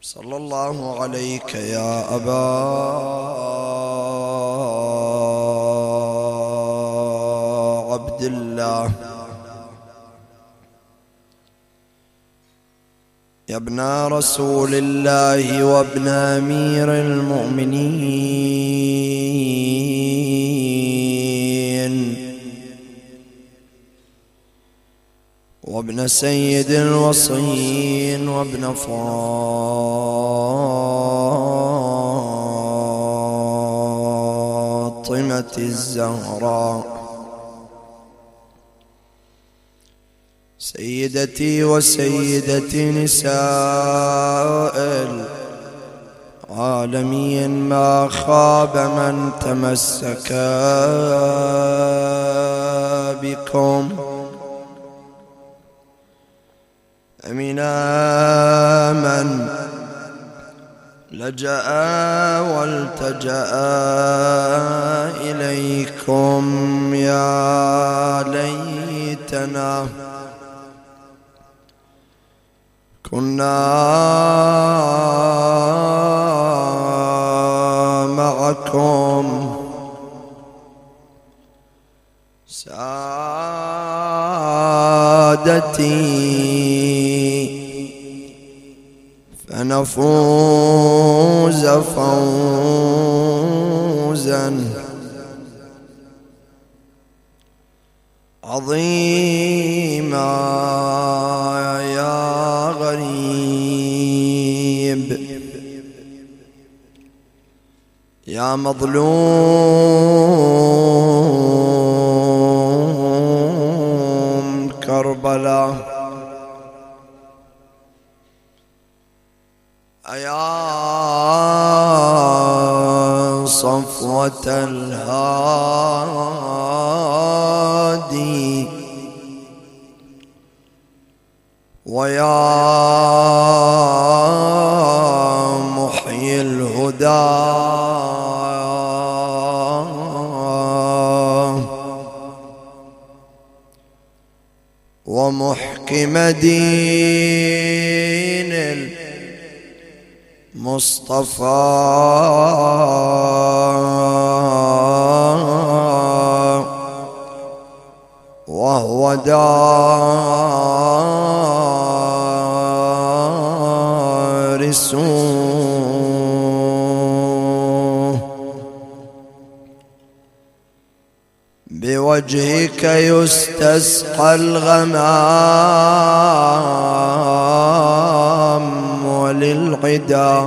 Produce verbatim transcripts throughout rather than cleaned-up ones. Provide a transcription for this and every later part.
صلى الله عليك يا أبا عبد الله يا ابن رسول الله وابن أمير المؤمنين وابن سيد الوصيين وابن فاطمة الزهراء سيدتي وسيدتي نساء العالمين ما خاب من تمسك بكم أمنا من لجأ والتجأ إليكم يا ليتنا كنا معكم سادتي فنفوز فوزا عظيما يا غريب يا مظلوم كربلاء أيا صفوة الهادي ويا محيي الهدى ومحكم دين المصطفى وهو دارس بوجهك يستسقى الغمام وللعدا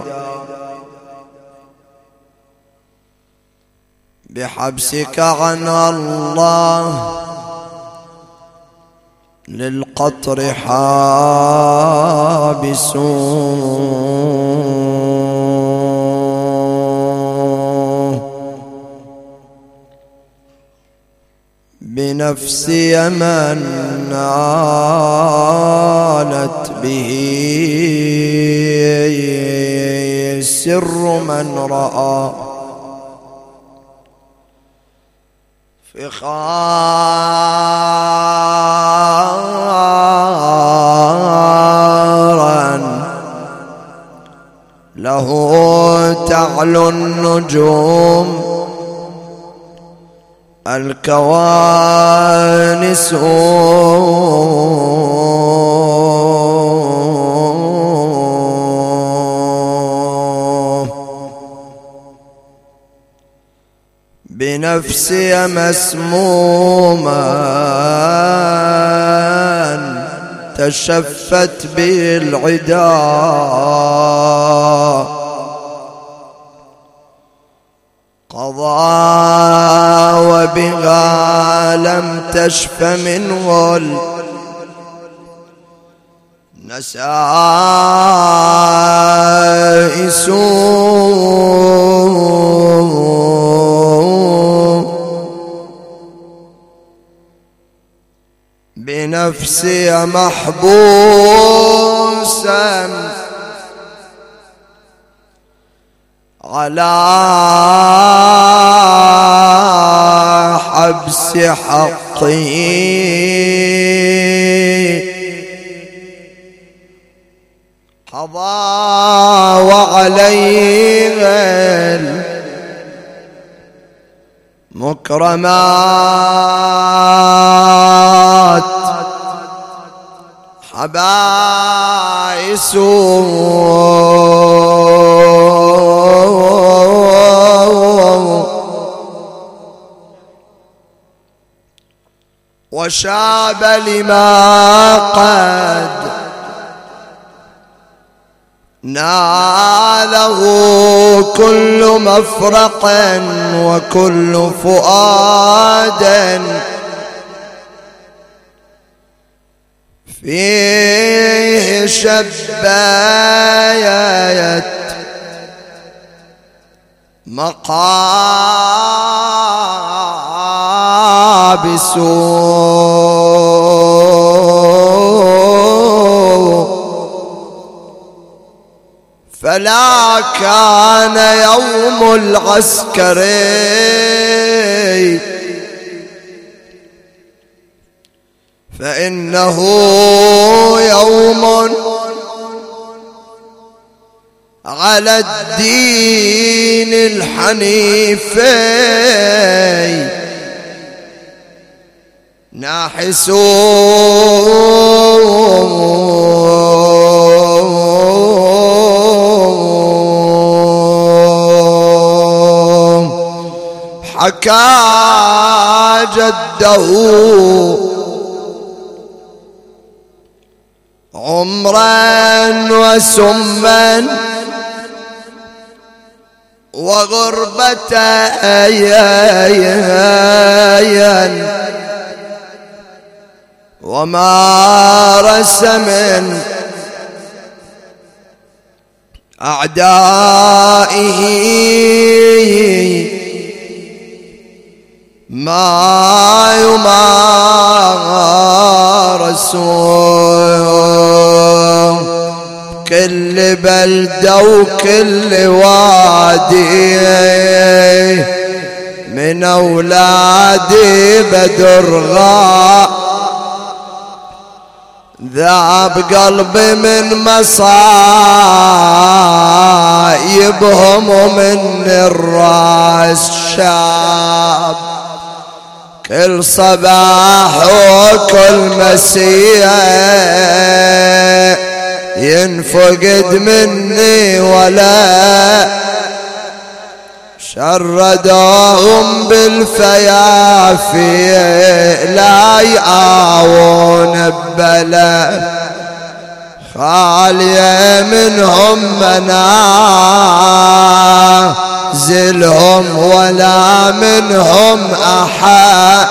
بحبسك عن الله للقطر حابسون بنفسي من نالت به سر من رأى فخارا له تعلو النجوم الكوانس بنفسي مسموما تشفت بالعدا قضى وبها لم تشف منه النسائس بنفسي محبوسا على حبس حقي قضى عليه المكرمات حبائس وشاب لما قد ناله كل مفرق وكل فؤاد فيه شبايت مقابس فلا كان يوم العسكر فإنه يوم على الدين الحنيف ناحسون حكى جده عمرا وسما وغربة ومارس من أعدائه ما يمارسون كل بلدة وكل وادي من أولادي بدرغاء ذاب قلبي من مصايبهم ومن الراس شاب كل صباح وكل مساء ينفقد مني ولا شردوهم بالفيافي لا يعاون ببلا خالية منهم منازلهم ولا منهم أحد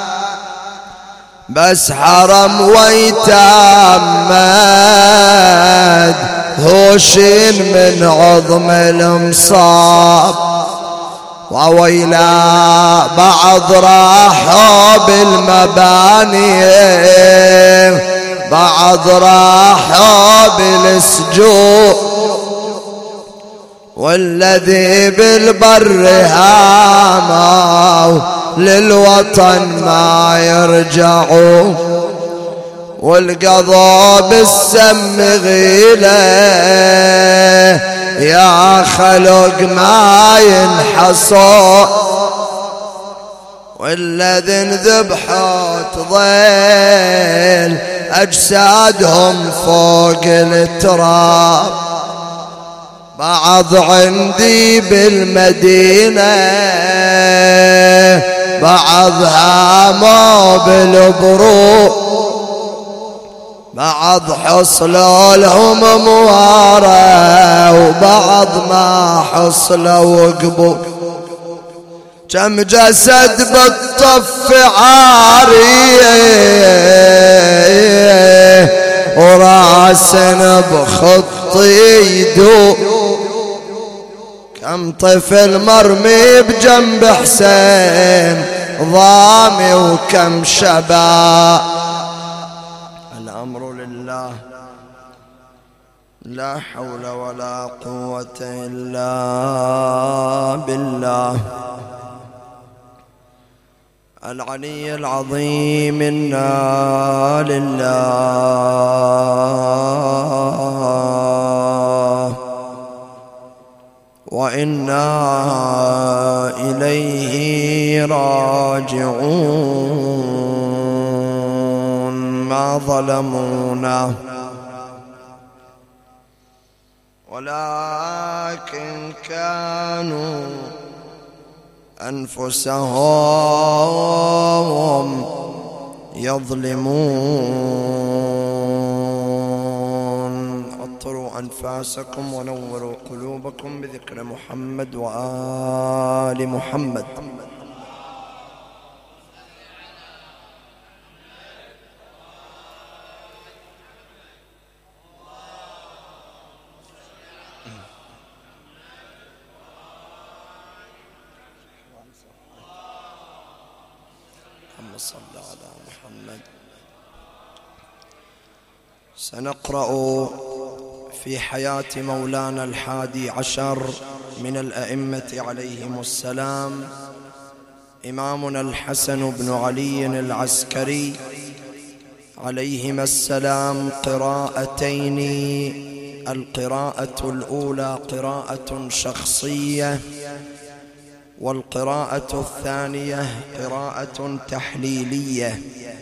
بس حرم ويتام هوشين من عظم المصاب وويلا بعض راحوا بالمباني بعض راحوا بالسجون والذي بالبر هاموا للوطن ما يرجعوا والقضاء بالسم غيله يا خلق ما ينحصوا والذي انذبحوا تضيل أجسادهم فوق التراب بعض عندي بالمدينة بعض هاموا بالبروق بعض حصلوا لهم موارى وبعض ما حصلوا وقبوا كم جسد بالطف عارية وراس بخط يدو كم طفل مرمي بجنب حسين ضامي وكم شباب الأمر لله لا حول ولا قوة إلا بالله العلي العظيم. إنا لله. وإنا إليه راجعون. ما ظلمونا ولكن كانوا أنفسهم يظلمون. عطروا أنفاسكم ونوروا قلوبكم بذكر محمد وآل محمد. صلى على محمد. سنقرأ في حياة مولانا الحادي عشر من الأئمة عليهم السلام إمامنا الحسن بن علي العسكري عليهما السلام قراءتين. القراءة الأولى قراءة شخصية، والقراءة الثانية قراءة تحليلية.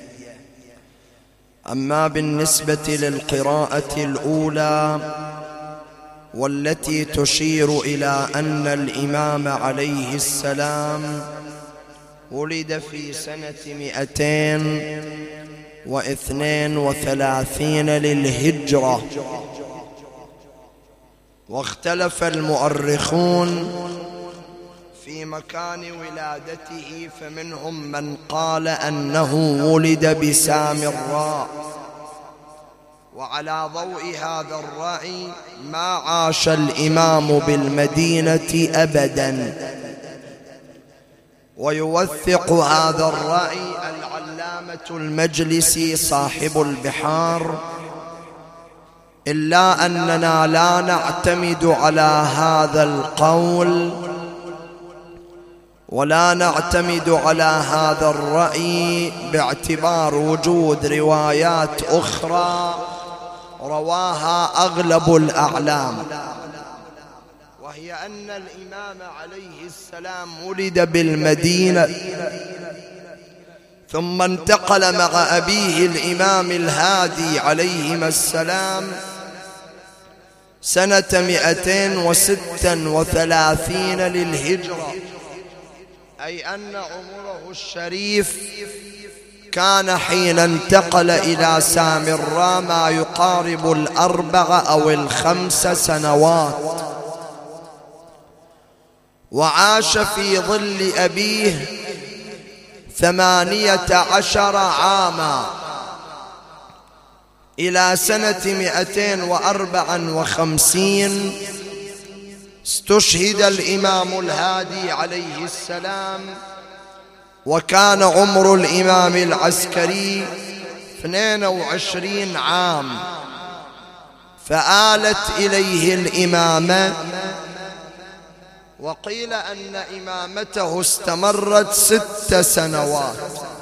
أما بالنسبة للقراءة الأولى والتي تشير إلى أن الإمام عليه السلام ولد في سنة مئتين واثنين وثلاثين للهجرة، واختلف المؤرخون في مكان ولادته، فمنهم من قال أنه ولد بسامراء، وعلى ضوء هذا الرأي ما عاش الإمام بالمدينة أبدا. ويوثق هذا الرأي العلامة المجلسي صاحب البحار، إلا أننا لا نعتمد على هذا القول ولا نعتمد على هذا الرأي باعتبار وجود روايات أخرى رواها أغلب الأعلام، وهي أن الإمام عليه السلام ولد بالمدينة ثم انتقل مع أبيه الإمام الهادي عليهما السلام سنة مئتين وستة وثلاثين للهجرة، أي أن عمره الشريف كان حين انتقل إلى سامراء ما يقارب الأربع أو الخمس سنوات، وعاش في ظل أبيه ثمانية عشر عاما إلى سنة مئتين وأربع وخمسين استشهد الإمام الهادي عليه السلام، وكان عمر الإمام العسكري اثنين وعشرين عام، فآلت إليه الإمامة، وقيل أن إمامته استمرت ست سنوات،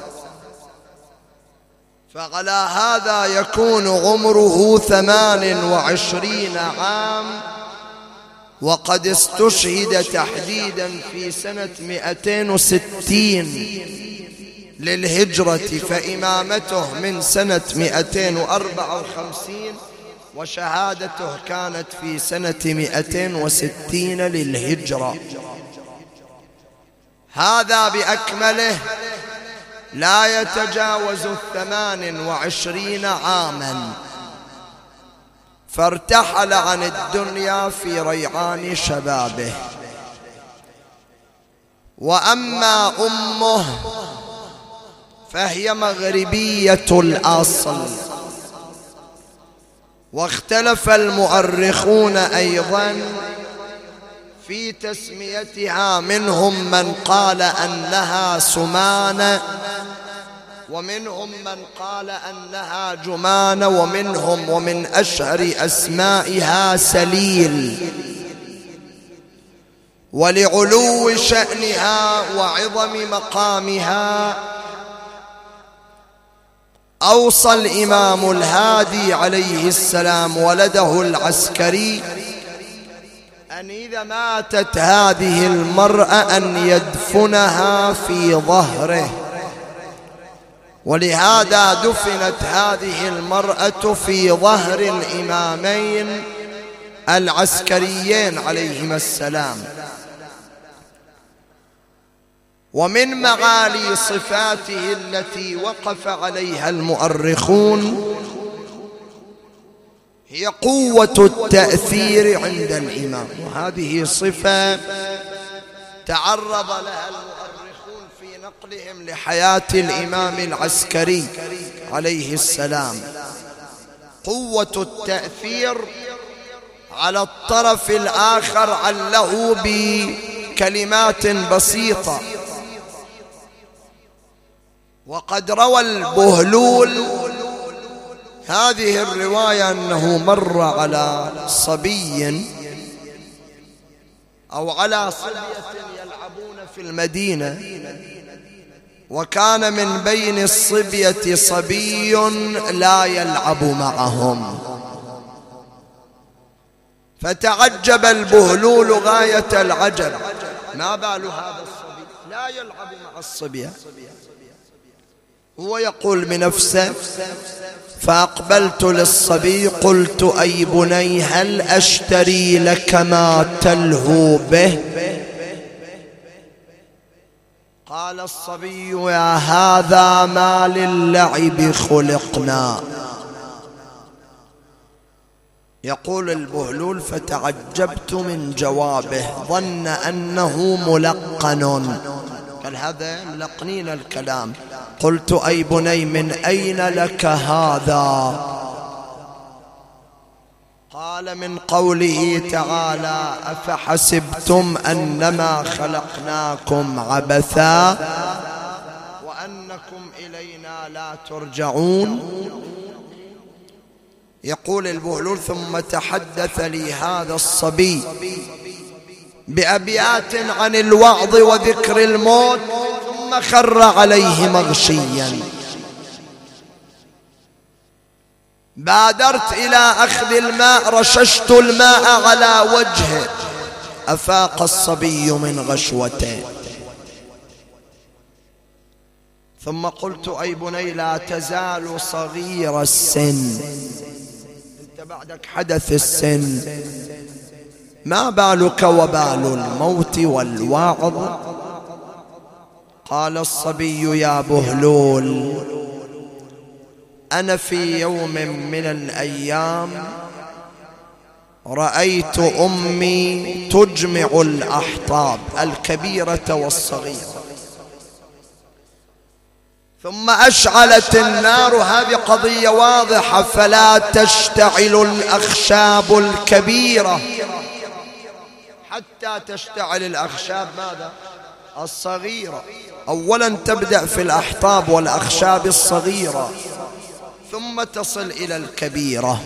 فعلى هذا يكون عمره ثمان وعشرين عام، وقد استشهد تحديدا في سنة مئتين وستين للهجرة، فإمامته من سنة مئتين وأربعة وخمسين وشهادته كانت في سنة مئتين وستين للهجرة. هذا بأكمله لا يتجاوز الثمان وعشرين عاما، فارتحل عن الدنيا في ريعان شبابه. وأما أمه فهي مغربية الأصل، واختلف المؤرخون أيضا في تسميتها، منهم من قال أنها سمانة، ومنهم من قال أنها جمانة، ومنهم ومن أشهر أسمائها سليل. ولعلو شأنها وعظم مقامها أوصى الإمام الهادي عليه السلام ولده العسكري أن يعني إذا ماتت هذه المرأة أن يدفنها في ظهره، ولهذا دفنت هذه المرأة في ظهر الإمامين العسكريين عليهما السلام. ومن معالي صفاته التي وقف عليها المؤرخون هي قوة التأثير عند الإمام، وهذه صفة تعرض لها المؤرخون في نقلهم لحياة الإمام العسكري عليه السلام. قوة التأثير على الطرف الآخر عله بكلمات بسيطة. وقد روى البهلول هذه الرواية أنه مر على صبي أو على صبية يلعبون في المدينة، وكان من بين الصبية صبي لا يلعب معهم، فتعجب البهلول غاية العجب، ما بال هذا الصبي لا يلعب مع الصبية؟ هو يقول بنفسه: فأقبلت للصبي قلت: أي بني هل أشتري لك ما تلهو به؟ قال الصبي: يا هذا ما للعب خلقنا. يقول البهلول: فتعجبت من جوابه، ظن أنه ملقن، قال هذا ملقنين الكلام. قلت: أي بني من أين لك هذا؟ قال: من قوله تعالى: أفحسبتم أنما خلقناكم عبثا وأنكم إلينا لا ترجعون. يقول البهلول: ثم تحدث لي هذا الصبي بأبيات عن الوعظ وذكر الموت، ثم خر عليه مغشيا. بادرت إلى أخذ الماء، رششت الماء على وجهه، أفاق الصبي من غشوته. ثم قلت: أي بني لا تزال صغير السن، أنت بعدك حدث السن، ما بالك وبال الموت والوعظ؟ قال الصبي: يا بهلول، أنا في يوم من الأيام رأيت أمي تجمع الأحطاب الكبيرة والصغيرة، ثم أشعلت النار، هذه قضية واضحة، فلا تشتعل الأخشاب الكبيرة حتى تشتعل الأخشاب ماذا؟ الصغيرة. أولا تبدأ في الأحطاب والأخشاب الصغيرة ثم تصل إلى الكبيرة.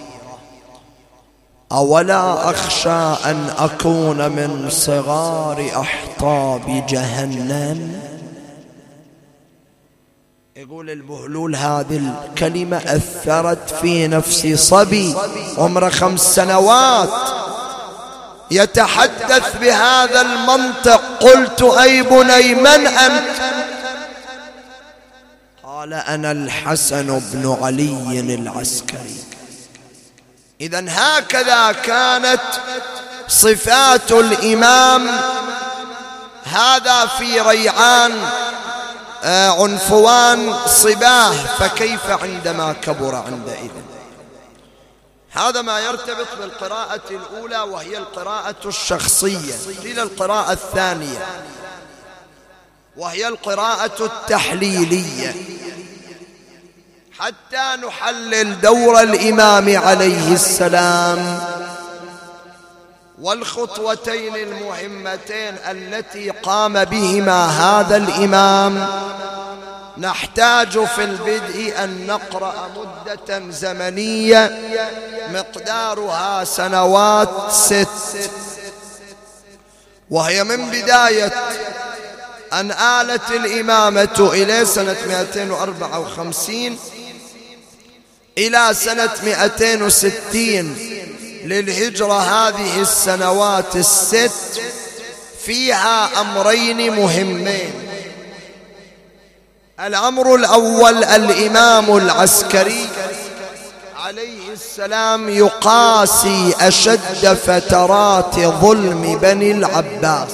أولا أخشى أن أكون من صغار أحطاب جهنم. يقول البهلول: هذه الكلمة أثرت في نفسي، صبي عمره خمس سنوات يتحدث بهذا المنطق. قلت: أي بني من أنت؟ قال: أنا الحسن بن علي العسكري. إذن هكذا كانت صفات الإمام، هذا في ريعان عنفوان صباه، فكيف عندما كبر عندئذ؟ هذا ما يرتبط بالقراءة الأولى وهي القراءة الشخصية. إلى القراءة الثانية وهي القراءة التحليلية، حتى نحلل دور الإمام عليه السلام والخطوتين المهمتين التي قام بهما هذا الإمام. نحتاج في البدء أن نقرأ مدة زمنية مقدارها سنوات ست، وهي من بداية أن آلت الإمامة إلى سنة مئتين وأربعة وخمسين إلى سنة مئتين وستين للهجرة هذه السنوات الست فيها أمرين مهمين. الأمر الأول: الإمام العسكري عليه السلام يقاسي أشد فترات ظلم بني العباس.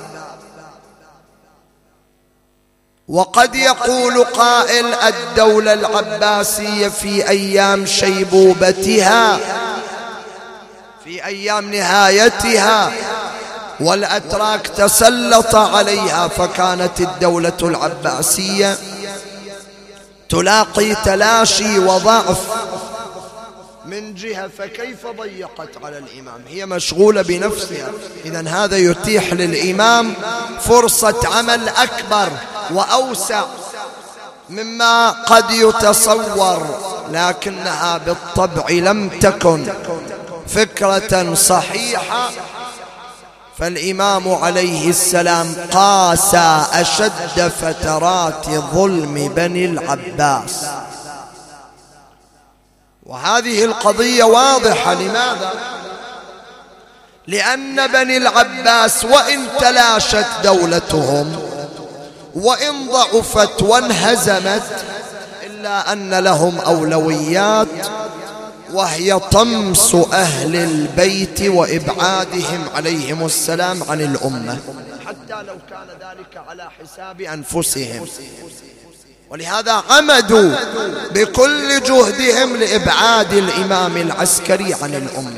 وقد يقول قائل: الدولة العباسية في أيام شيبوبتها، في أيام نهايتها، والأتراك تسلط عليها، فكانت الدولة العباسية تلاقي تلاشي وضعف من جهة، فكيف ضيقت على الإمام؟ هي مشغولة بنفسها. إذن هذا يتيح للإمام فرصة عمل أكبر وأوسع مما قد يتصور، لكنها بالطبع لم تكن فكرة صحيحة. فالإمام عليه السلام قاسى أشد فترات ظلم بني العباس، وهذه القضية واضحة. لماذا؟ لأن بني العباس وإن تلاشت دولتهم وإن ضعفت وانهزمت، إلا أن لهم أولويات، وهي طمس أهل البيت وإبعادهم عليهم السلام عن الأمة، حتى لو كان ذلك على حساب أنفسهم. ولهذا عمدوا بكل جهدهم لإبعاد الإمام العسكري عن الأمة.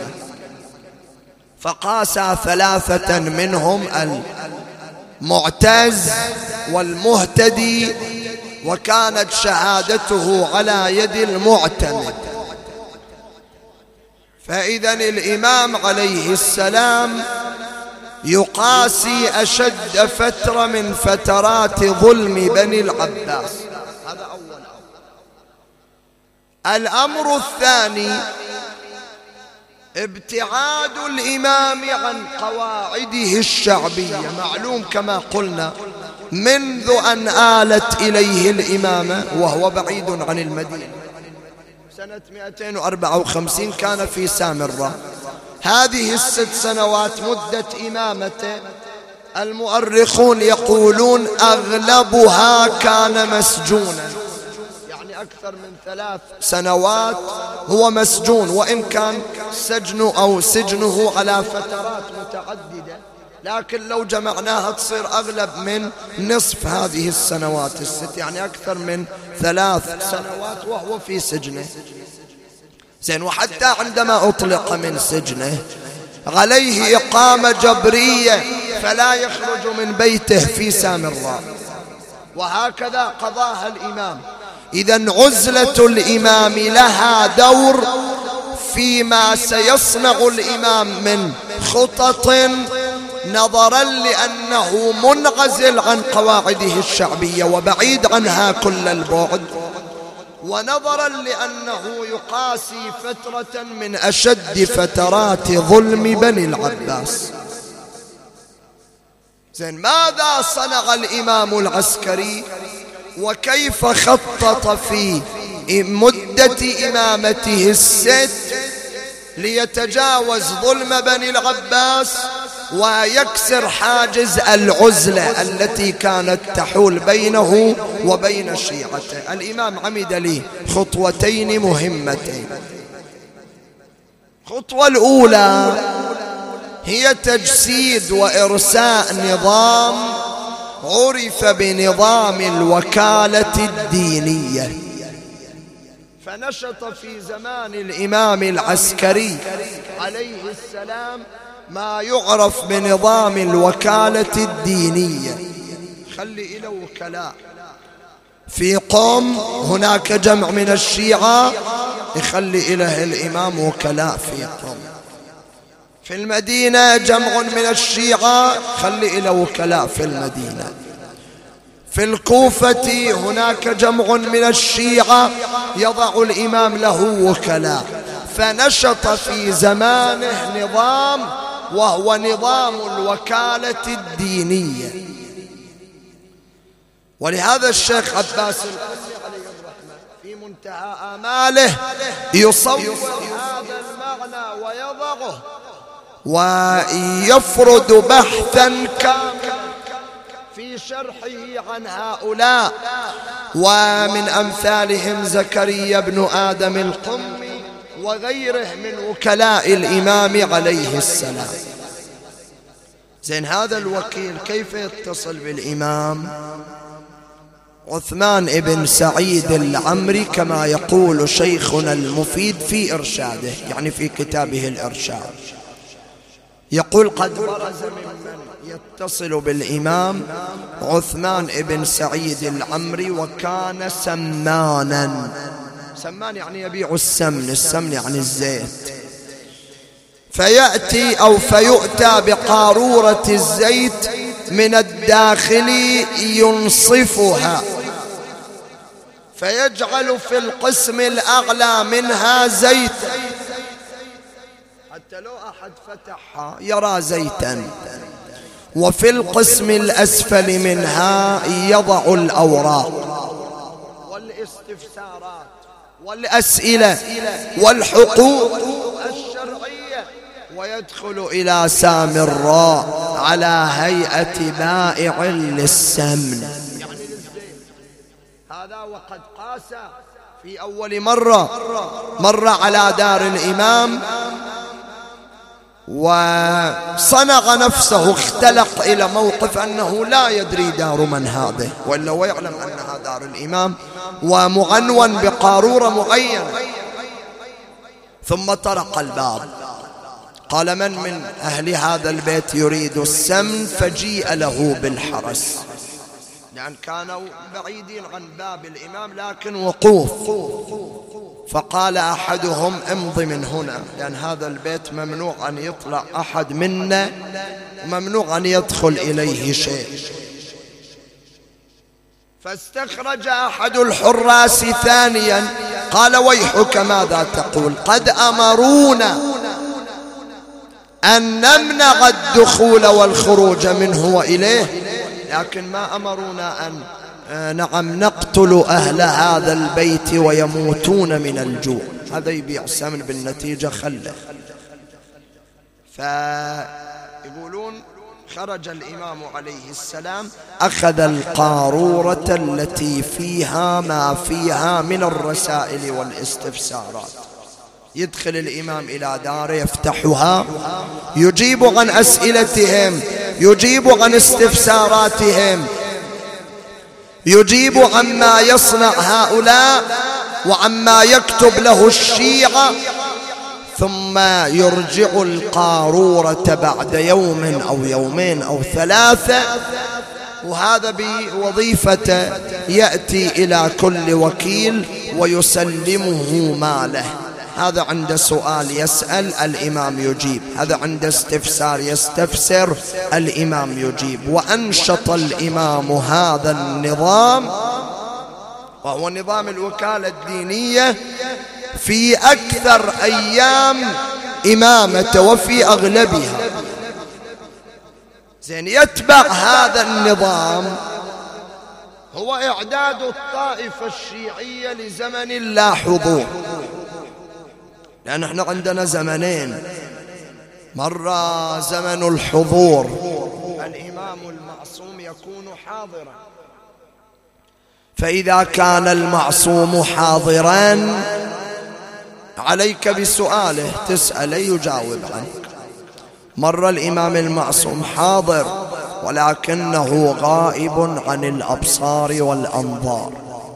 فقاسى ثلاثة منهم: المعتز والمهتدي، وكانت شهادته على يد المعتمد. فإذا الإمام عليه السلام يقاسي أشد فترة من فترات ظلم بني العباس. هذا أول أمر. الأمر الثاني: ابتعاد الإمام عن قواعده الشعبية. معلوم كما قلنا منذ أن آلت إليه الإمامة وهو بعيد عن المدينة، سنة مئتين وأربعة وخمسين كان في سامراء. هذه الست سنوات مدة إمامته، المؤرخون يقولون أغلبها كان مسجونا، يعني أكثر من ثلاث سنوات هو مسجون، وإن كان سجنه أو سجنه على فترات متعددة، لكن لو جمعناها تصير أغلب من نصف هذه السنوات الست، يعني أكثر من ثلاث سنوات وهو في سجنه. زين، وحتى عندما أطلق من سجنه عليه إقامة جبرية، فلا يخرج من بيته في سامراء، وهكذا قضاها الإمام. إذن عزلة الإمام لها دور فيما سيصنع الإمام من خطط، نظرا لأنه منعزل عن قواعده الشعبية وبعيد عنها كل البعد، ونظرا لأنه يقاسي فترة من أشد فترات ظلم بني العباس. زين، ماذا صنع الإمام العسكري وكيف خطط في مدة إمامته الست ليتجاوز ظلم بني العباس ويكسر حاجز العزلة التي كانت تحول بينه وبين شيعته؟ الإمام عمد لي خطوتين مهمتين. الخطوة الأولى هي تجسيد وإرساء نظام عرف بنظام الوكالة الدينية. فنشط في زمان الإمام العسكري عليه السلام ما يعرف بنظام الوكالة الدينية. خلي إلى وكلاء في قوم، هناك جمع من الشيعة يخلي إله الإمام وكلاء في قوم. في المدينة جمع من الشيعة خلي إلى وكلاء في المدينة. في الكوفة هناك جمع من الشيعة يضع الإمام له وكلاء. فنشط في زمانه نظام وهو نظام الوكالة الدينية. ولهذا الشيخ عباس القمي عليه الرحمة في منتهى آماله يصور هذا المعنى المعنى ويضعه ويفرد بحثا كاملا في شرحه عن هؤلاء، ومن أمثالهم زكريا بن آدم القمي وغيره من وكلاء الإمام عليه السلام. زين، هذا الوكيل كيف يتصل بالإمام؟ عثمان بن سعيد العمري كما يقول شيخنا المفيد في إرشاده، يعني في كتابه الإرشاد، يقول قد برز ممن يتصل بالإمام عثمان بن سعيد العمري، وكان سمانا. سمان يعني يبيع السمن، السمن يعني الزيت. فيأتي أو فيؤتى بقارورة الزيت من الداخل ينصفها، فيجعل في القسم الأعلى منها زيتا، حتى لو أحد فتحها يرى زيتا، وفي القسم الأسفل منها يضع الأوراق والاستفسارات والأسئلة والحقوق الشرعية، ويدخل إلى سامراء على هيئة بائع للسمن. هذا وقد قاس في أول مرة مر على دار الإمام وصنغ نفسه، اختلق إلى موقف أنه لا يدري دار من هذه، وإلا ويعلم أنها دار الإمام ومعنون بقارورة معينة. ثم طرق الباب، قال: من من أهل هذا البيت يريد السمن؟ فجيء له بالحرس، لأن كانوا بعيدين عن باب الإمام لكن وقوف. فقال أحدهم: امضي من هنا، لأن هذا البيت ممنوع أن يطلع أحد منا، وممنوع أن يدخل إليه شيء. فاستخرج أحد الحراس ثانيا قال: ويحك ماذا تقول؟ قد أمرونا أن نمنع الدخول والخروج منه وإليه، لكن ما أمرونا أن نعم نقتل أهل هذا البيت ويموتون من الجوع. هذا يبيع السمن بالنتيجة خله. فيقولون خرج الإمام عليه السلام، أخذ القارورة التي فيها ما فيها من الرسائل والاستفسارات، يدخل الإمام إلى داره يفتحها، يجيب عن أسئلتهم، يجيب عن استفساراتهم، يجيب عما يصنع هؤلاء وعما يكتب له الشيعة، ثم يرجع القارورة بعد يوم أو يومين أو ثلاثة، وهذا بوظيفته يأتي إلى كل وكيل ويسلمه ماله. هذا عند سؤال يسأل الإمام يجيب، هذا عند استفسار يستفسر الإمام يجيب. وأنشط الإمام هذا النظام، وهو نظام الوكالة الدينية، في أكثر أيام إمامته وفي أغلبها. زين، يتبع هذا النظام هو إعداد الطائفة الشيعية لزمن لا حضور، لأن احنا عندنا زمنين، مرة زمن الحضور، الإمام المعصوم يكون حاضرا، فإذا كان المعصوم حاضرا عليك بسؤاله، تسأله يجاوب عنك. مرة الإمام المعصوم حاضر ولكنه غائب عن الأبصار والأنظار،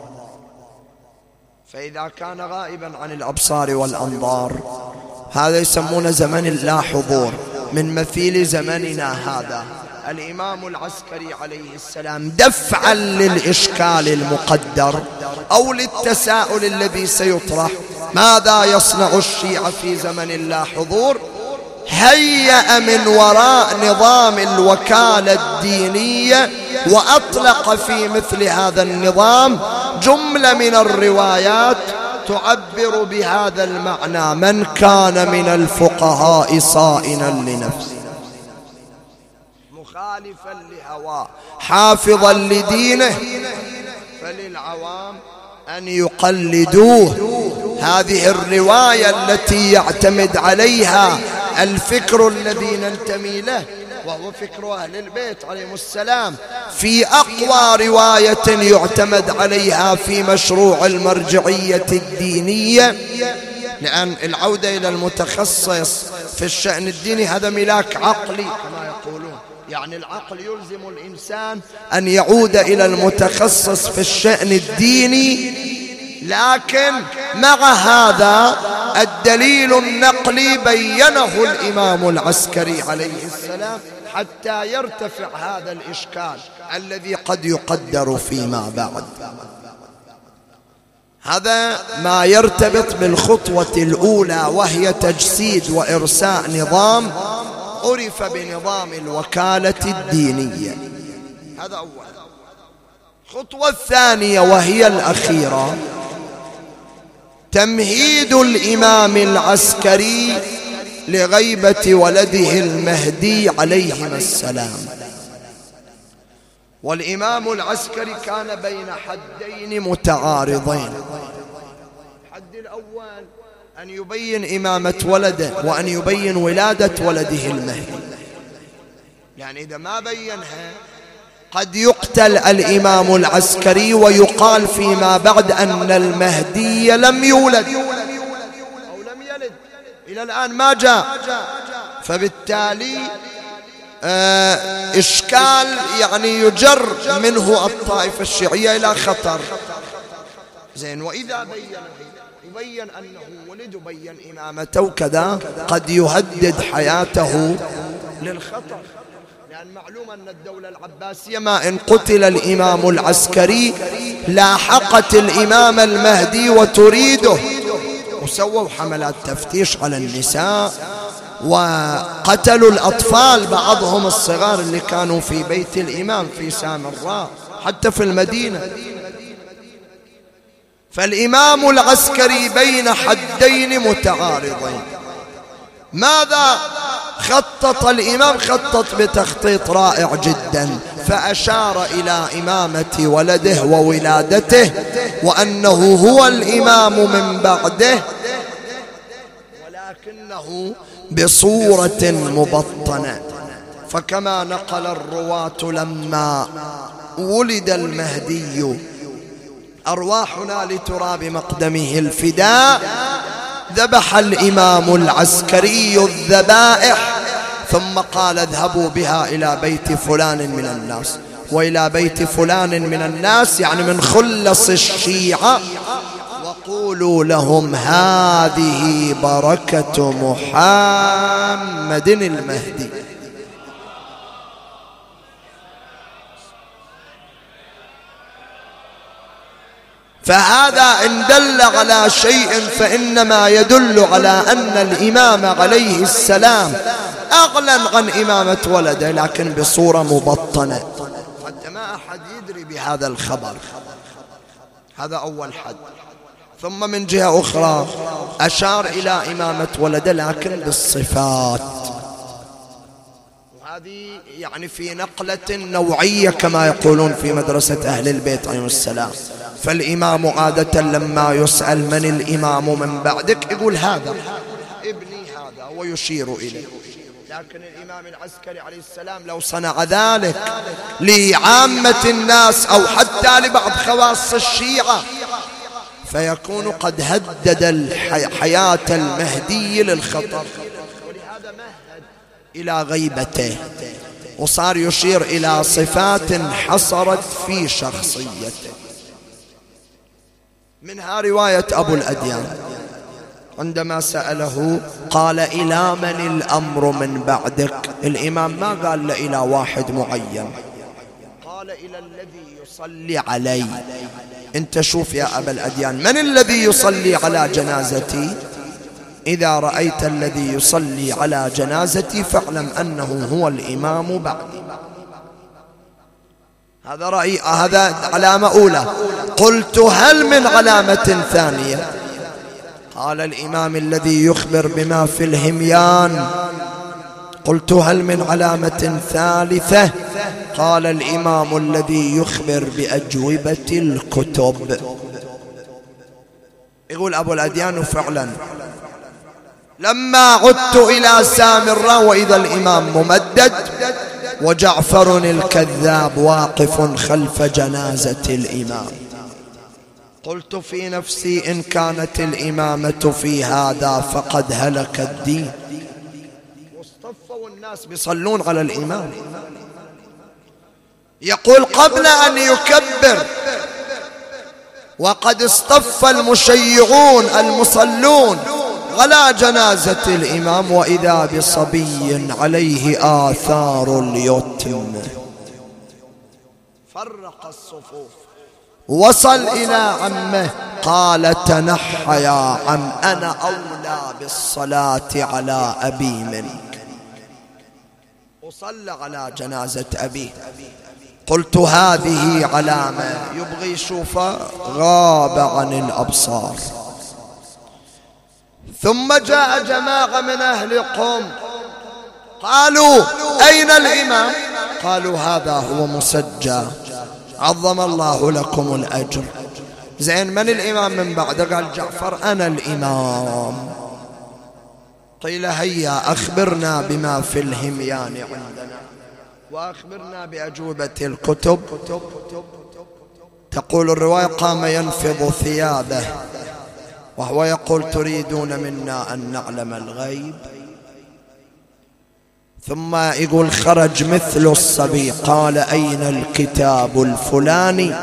فإذا كان غائبا عن الأبصار والأنظار هذا يسمونه زمن اللا حضور، من مثيل زمننا هذا. الإمام العسكري عليه السلام دفعا للإشكال المقدر أو للتساؤل الذي سيطرح، ماذا يصنع الشيعة في زمن اللا حضور، هيأ من وراء نظام الوكالة الدينية وأطلق في مثل هذا النظام جملة من الروايات تعبر بهذا المعنى: من كان من الفقهاء صائنا لنفسه مخالفا لهواه حافظا لدينه فللعوام أن يقلدوه. هذه الرواية التي يعتمد عليها الفكر الذي ننتمي له وهو فكر أهل البيت عليهم السلام في أقوى رواية يعتمد عليها في مشروع المرجعية الدينية، لأن العودة إلى المتخصص في الشأن الديني هذا ملاك عقلي كما يقولون، يعني العقل يلزم الإنسان أن يعود إلى المتخصص في الشأن الديني، لكن مع هذا الدليل النقلي بينه الإمام العسكري عليه السلام حتى يرتفع هذا الإشكال الذي قد يقدر فيما بعد. هذا ما يرتبط بالخطوة الأولى وهي تجسيد وإرساء نظام عرف بنظام الوكالة الدينية. هذا أول. الخطوة الثانية وهي الأخيرة تمهيد الإمام العسكري لغيبة ولده المهدي عليهما السلام. والإمام العسكري كان بين حدين متعارضين. الحد الأول أن يبين إمامة ولده وأن يبين ولادة ولده المهدي، يعني إذا ما بينها قد يقتل الإمام العسكري ويقال فيما بعد أن المهدي لم يولد أو لم يلد، إلى الآن ما جاء، فبالتالي آه إشكال يعني يجر منه الطائفة الشيعية إلى خطر. زين، وإذا بين يبين أنه ولد وبين إمامته وكذا قد يهدد حياته للخطر، لأن معلوم أن الدولة العباسية ما إن قتل الإمام العسكري لاحقت الإمام المهدي وتريده، وسووا حملات تفتيش على النساء وقتلوا الأطفال بعضهم الصغار اللي كانوا في بيت الإمام في سامراء حتى في المدينة. فالإمام العسكري بين حدين متعارضين. ماذا خطط الإمام؟ خطط بتخطيط رائع جدا، فأشار إلى إمامة ولده وولادته وأنه هو الإمام من بعده، ولكنه بصورة مبطنة. فكما نقل الرواة لما ولد المهدي أرواحنا لتراب مقدمه الفداء، ذبح الإمام العسكري الذبائح ثم قال اذهبوا بها إلى بيت فلان من الناس، وإلى بيت فلان من الناس يعني من خلص الشيعة، وقولوا لهم هذه بركة محمد المهدي. فهذا إن دل على شيء فإنما يدل على أن الإمام عليه السلام أعلن عن إمامة ولده لكن بصورة مبطنة حتى ما أحد يدري بهذا الخبر. هذا أول حد. ثم من جهة أخرى أشار إلى إمامة ولده لكن بالصفات، وهذه يعني في نقلة نوعية كما يقولون في مدرسة أهل البيت عليهم السلام. فالإمام عادة لما يسأل من الإمام من بعدك يقول هذا ابني هذا ويشير إليه، لكن الإمام العسكري عليه السلام لو صنع ذلك لعامة الناس أو حتى لبعض خواص الشيعة فيكون قد هدد الحياة المهدي للخطر، ولهذا مهد إلى غيبته وصار يشير إلى صفات حصرت في شخصيته. منها رواية أبو الأديان عندما سأله قال إلى من الأمر من بعدك؟ الإمام ما قال له إلى واحد معين، قال إلى الذي يصلي علي. أنت شوف يا أبا الأديان، من الذي يصلي على جنازتي؟ إذا رأيت الذي يصلي على جنازتي فاعلم أنه هو الإمام بعدي. هذا رأي، هذا علامة أولى. قلت هل من علامة ثانية؟ قال الإمام الذي يخبر بما في الهميان. قلت هل من علامة ثالثة؟ قال الإمام الذي يخبر بأجوبة الكتب. يقول أبو الأديان فعلا لما عدت إلى سامرة وإذا الإمام ممدد وجعفر الكذاب واقف خلف جنازة الإمام، قلت في نفسي إن كانت الإمامة في هذا فقد هلك الدين. واصطفوا الناس بيصلون على الإمام. يقول قبل أن يكبر وقد اصطف المشيعون المصلون على جنازة الإمام وإذا بصبي عليه آثار اليتم، فرق الصفوف، وصل إلى عمه قال تنحى يا عم أنا أولى بالصلاة على أبي منك، وصلى على جنازة أبيه. قلت هذه علامة يبغي يشوفها غاب عن الأبصار. ثم جاء جماعة من أهل قوم قالوا أين الإمام؟ قالوا هذا هو مسجى عظم الله لكم الأجر. زين من الإمام من بعد؟ قال جعفر أنا الإمام. قيل هيا أخبرنا بما في الهميان عندنا وأخبرنا بأجوبة الكتب. تقول الرواية قام ينفض ثيابه وهو يقول تريدون منا أن نعلم الغيب؟ ثم يقول خرج مثل الصبي قال أين الكتاب الفلاني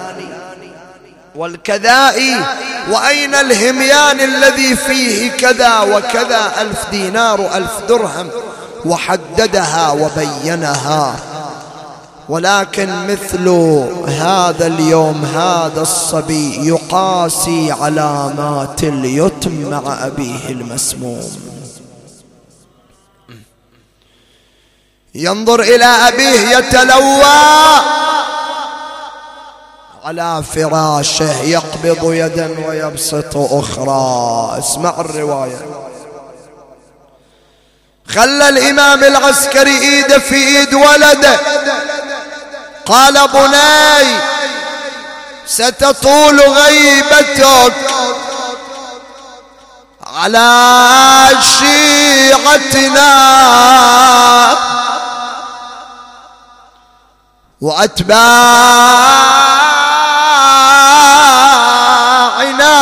والكذائي وأين الهميان الذي فيه كذا وكذا ألف دينار وألف درهم، وحددها وبينها. ولكن مثل هذا اليوم هذا الصبي يقاسي علامات اليتم مع أبيه المسموم، ينظر إلى أبيه يتلوى على فراشه يقبض يدا ويبسط أخرى. اسمع الرواية. خلى الإمام العسكري إيده في إيد ولده قال بني ستطول غيبتك على شيعتنا وأتباعنا،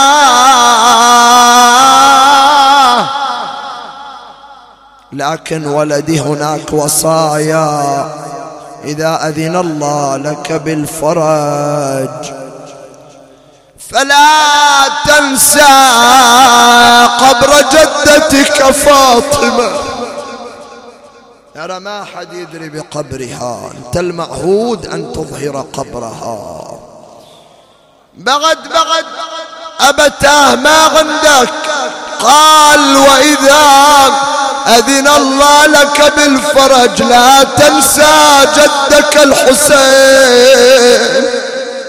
لكن ولدي هناك وصايا إذا أذن الله لك بالفرج فلا تنسى قبر جدتك فاطمة. ترى ما حد يدري بقبرها، أنت المعهود أن تظهر قبرها. بغد بغد أبتاه ما عندك؟ قال وإذا أذن الله لك بالفرج لا تنسى جدك الحسين.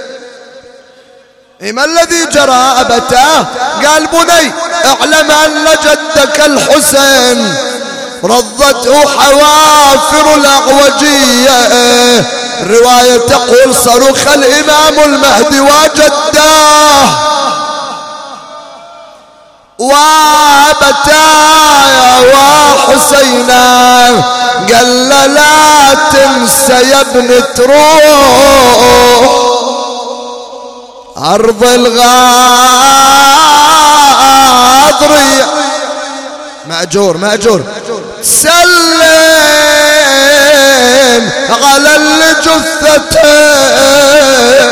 ما الذي جرى أبتاه؟ قال بني اعلم أن جدك الحسين رضته حوافر الأعوجية. الرواية تقول صرخ الإمام المهدي وجداه وابتاه وحسينا، قال لا تنسى يا ابن تروح أرض الغاضرية. مأجور مأجور سلم على اللي جثته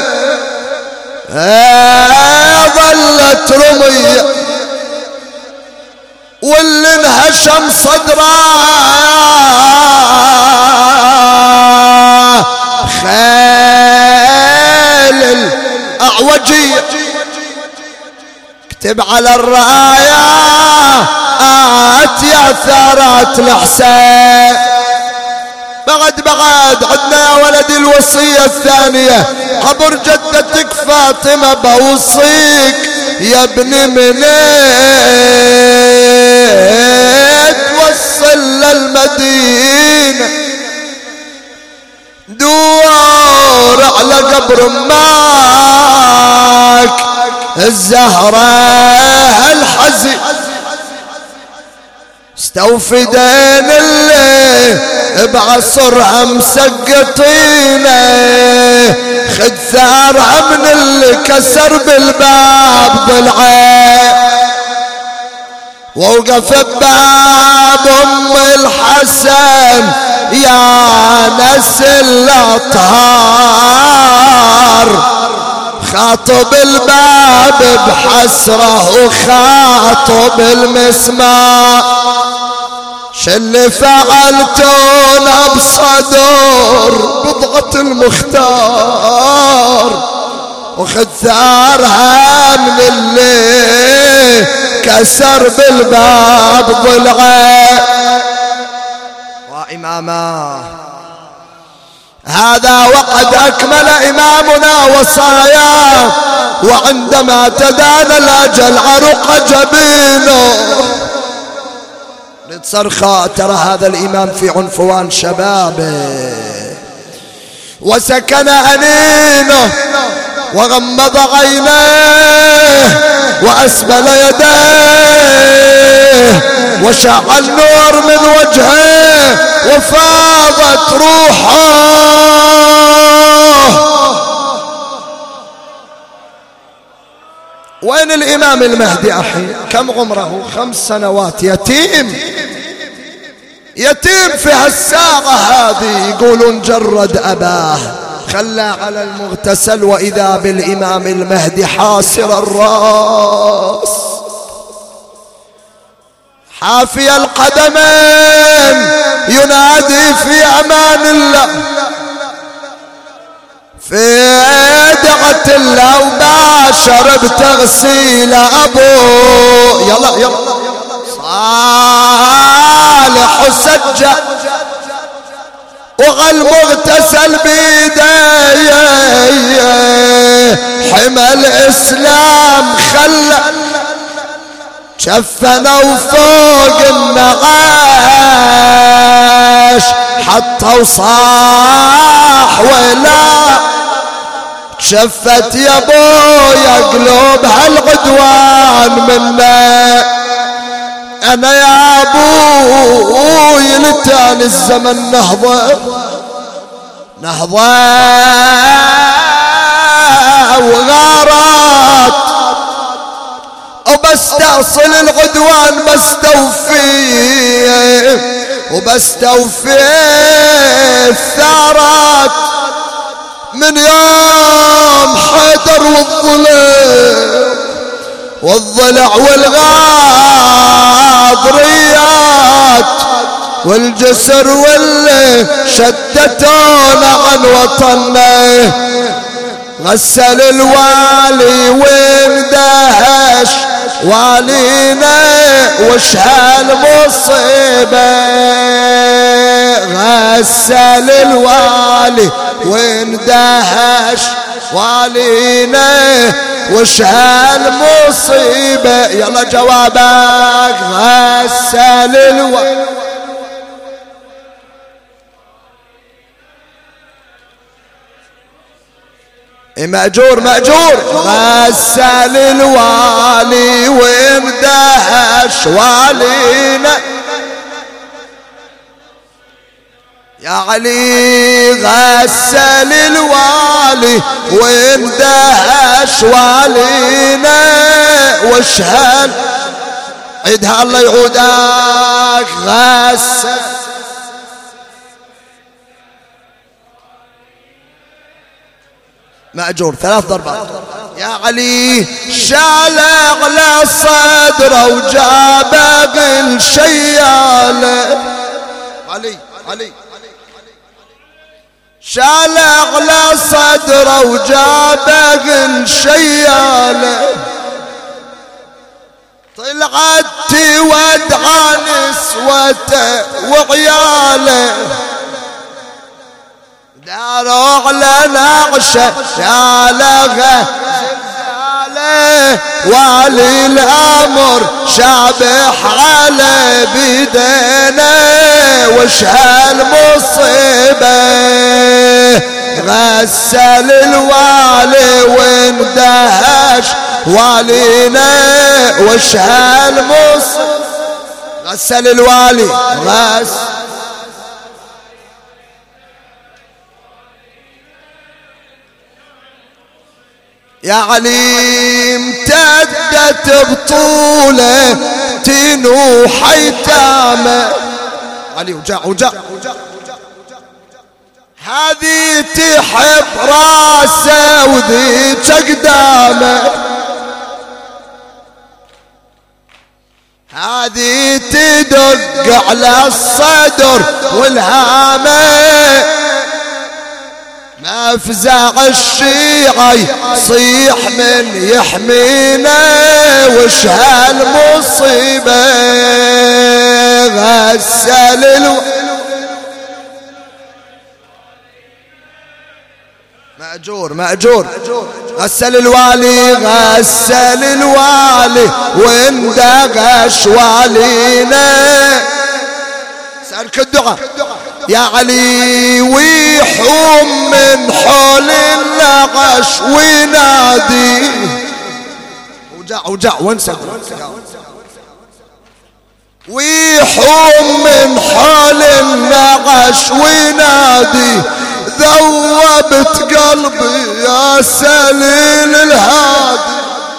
ظلت رمية واللي انهشم صدره خيل الأعوجية. اكتب على الراية آت يا ثارات الحسين. بغد بغد عدنا يا ولدي الوصية الثانية قبر جدتك فاطمة بوصيك يا ابن منيت وصل للمدينة دور على قبر امك الزهرة حزين استوفدين اللي بعصرها مسقطينه خذ ثارها من اللي كسر بالباب ضلعه ووقف بباب ام الحسن يا نس الاطهار خاطب الباب بحسره وخاطب المسمار شل فعلتون بصدور بضعة المختار وخذ ثارها من اللي كسر بالباب ضلعه وإماما هذا وقد أكمل إمامنا وصاياه وعندما تدان الأجل عرق جبينه لتصرخى ترى هذا الإمام في عنفوان شبابه وسكن أنينه وغمض عينيه وأسبل يديه وشع النور من وجهه وفاضت روحه. وين الإمام المهدي أخي؟ كم عمره؟ خمس سنوات يتيم يتيم في هالساعة هذه يقولون جرد أباه خلى على المغتسل وإذا بالإمام المهدي حاسر الرأس حافي القدمين ينادي في أمان الله في دعة الله وباشر بتغسيل أبوه يلا يلا صالح وسجى وغالمغتسل بيديه حمى الإسلام خلى شفنا وفوق النعاش حتى وصاح ولا شفت يا بويا قلوب هالعدوان منا انا يا ابوي لتاني الزمن نهضة نهضة وغارات وبستأصل العدوان بستوفيه وبستوفيه الثارات من يوم حيدر والظلم والضلع والغاضريات والجسر واللي شتتونا عن وطننا غسل الوالي واندهش والينا وش هالمصيبة غسل الوالي واندهش والينا وش هالمصيبة يلا جوابك غسل الوالي مأجور مأجور غسل الوالي ومدهش والينا يا علي غسل الوالي ومدهش والينا واشهد عيدها الله يعودك غسل مأجور ثلاث ضربات يا علي شال على صدره وجاب الشيالة علي علي شال على صدره وجاب الشيالة طلعت تودع نسوته وعياله داروا على نعشة شالغه زلزاله والي الأمر شابح على بيدنا وش هالمصيبة غسل الوالي واندهش والينا وش هالمصيبة. غسل الوالي غس يا علي امتدت بطوله تنوح ايتامه. علي وجع وجع هذه تحب راسه وذيك قدامه، هذه تدق على الصدر والهامه. ما فزع الشيعي صيح من يحمينا وش هالمصيبة. غسل الو مأجور مأجور غسل الوالي غسل الوالي واندغش والينا. سألك الدعاء يا علي ويحوم من حول النغش وينادي. وجع وجع وانسى ويحوم من حول النغش وينادي. ذوبت قلبي يا سليل الهادي.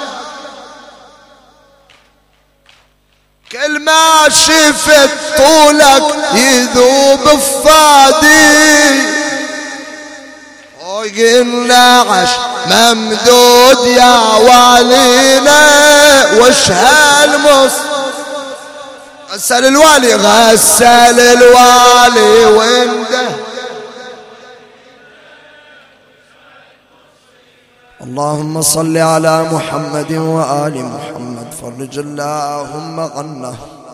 كل ما شفت طولك يذوب بفادي. فوق النعش ممدود يا والينا وش هالمص. غسل الوالي غسل الوالي وانده. اللهم صل على محمد وآل محمد. فرج اللهم غنه.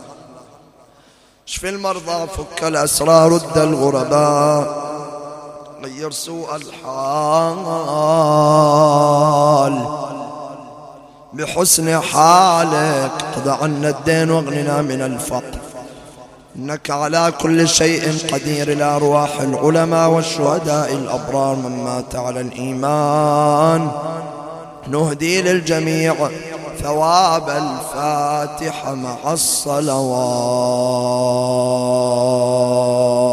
اشف المرضى فك الأسرى رد الغرباء. غير سوء الحال بحسن حالك. اقض عنا الدين واغننا من الفقر. إنك على كل شيء قدير. الأرواح العلماء والشهداء الأبرار من مات على الإيمان نهدي للجميع ثواب الفاتحة مع الصلوات.